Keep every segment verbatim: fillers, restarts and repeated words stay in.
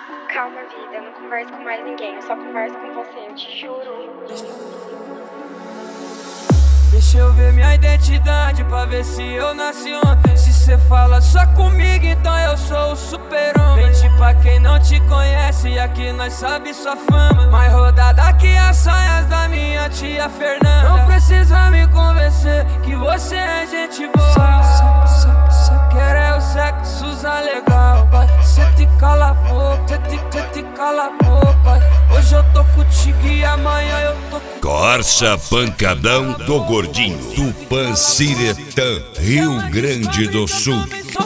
Calma, vida, eu não converso com mais ninguém, eu só converso com você, eu te juro. Deixa eu ver minha identidade pra ver se eu nasci ontem. Se cê fala só comigo, então eu sou o super-homem. Mente pra quem não te conhece, aqui nós sabe sua fama. Mais rodada que as saias da minha tia Fernanda. Não precisa me convencer que você é gente boa. Quero é o sexo usar legal, vai. Cê te cala a boca, cê te, cê te cala a boca, vai. Hoje eu tô contigo e amanhã eu tô com... Corsa Pancadão do Gordinho, Tupanciretã, Rio Grande do Sul.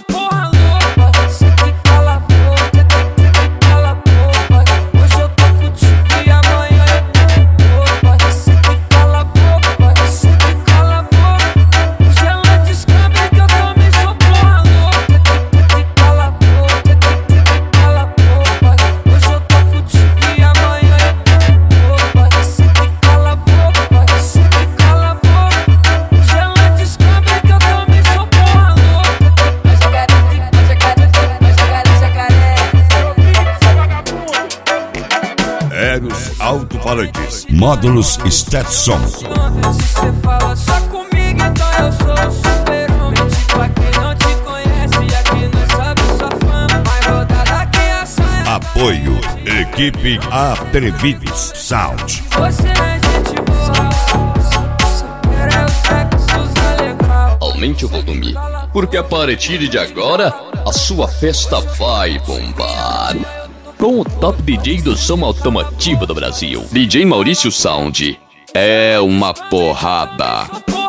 Eros Alto-Falantes, módulos Stetson. Se cê fala só comigo, então eu sou o super-homem. Pra quem não te conhece, aqui nós sabe sua fama. Mais rodada que a saia. Apoio, equipe Atrevidos Sound. Você é gente boa, quero é o sexo usar legal. Aumente o volume, porque a partir de agora, a sua festa vai bombar. Com o top D J do som automotivo do Brasil, D J Maurício Sound. É uma porrada.